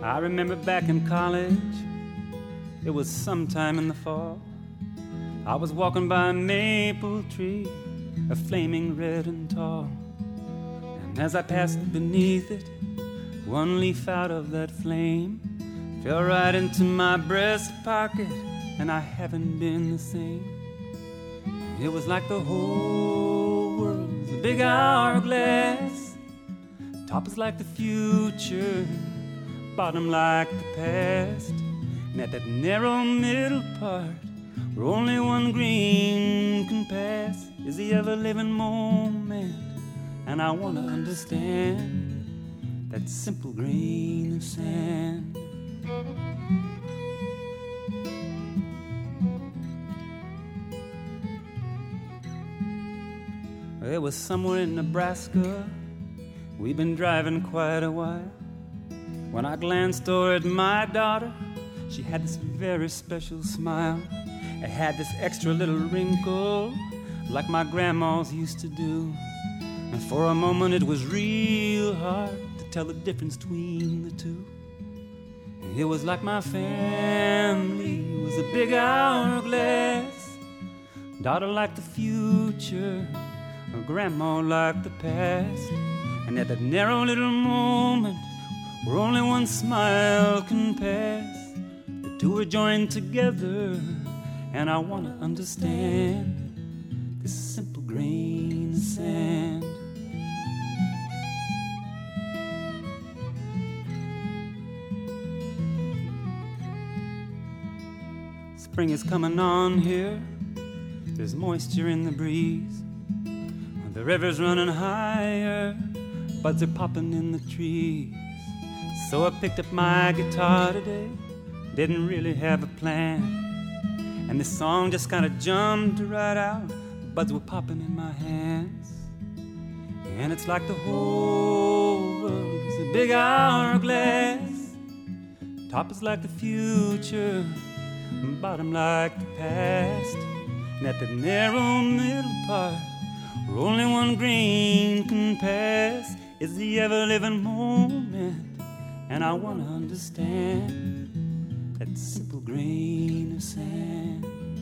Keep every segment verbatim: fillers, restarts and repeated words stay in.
I remember back in college, it was sometime in the fall. I was walking by a maple tree, a flaming red and tall. And as I passed beneath it, one leaf out of that flame fell right into my breast pocket, and I haven't been the same. It was like the whole world was a big hourglass. Top is like the future, bottom like the past. And at that narrow middle part, where only one green can pass, is the ever-living moment. And I want to understand that simple grain of sand. It was somewhere in Nebraska. We'd been driving quite a while. When I glanced over at my daughter, she had this very special smile. It had this extra little wrinkle, like my grandma's used to do. And for a moment it was real hard to tell the difference between the two. It was like my family was a big hourglass. Daughter like the future, grandma like the past. And at that narrow little moment, where only one smile can pass, the two are joined together. And I want to understand this simple grain of sand. Spring is coming on here. There's moisture in the breeze. The river's running higher, buds are popping in the trees. So I picked up my guitar today, didn't really have a plan. And this song just kind of jumped right out, buds were popping in my hands. And it's like the whole world is a big hourglass. Top is like the future, bottom like the past. And at the narrow middle part, where only one grain can pass, is the ever-living moment. And I want to understand that simple grain of sand.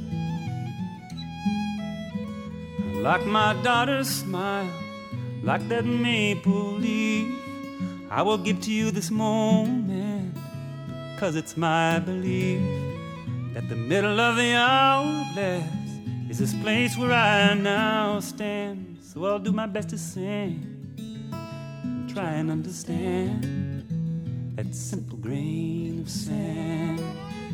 Like my daughter's smile, like that maple leaf, I will give to you this moment, because it's my belief that the middle of the hourglass is this place where I now stand. So I'll do my best to sing and try and understand that simple grain of sand.